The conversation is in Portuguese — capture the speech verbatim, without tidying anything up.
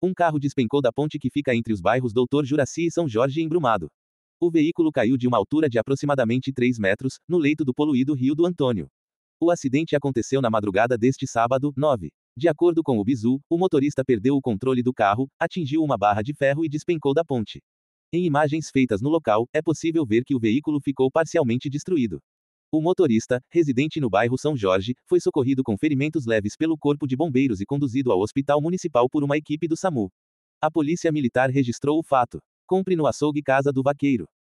Um carro despencou da ponte que fica entre os bairros doutor Juraci e São Jorge em Brumado. O veículo caiu de uma altura de aproximadamente três metros, no leito do poluído Rio do Antônio. O acidente aconteceu na madrugada deste sábado, nove. De acordo com o Bizu, o motorista perdeu o controle do carro, atingiu uma barra de ferro e despencou da ponte. Em imagens feitas no local, é possível ver que o veículo ficou parcialmente destruído. O motorista, residente no bairro São Jorge, foi socorrido com ferimentos leves pelo Corpo de Bombeiros e conduzido ao Hospital Municipal por uma equipe do SAMU. A Polícia Militar registrou o fato. Compre no açougue Casa do Vaqueiro.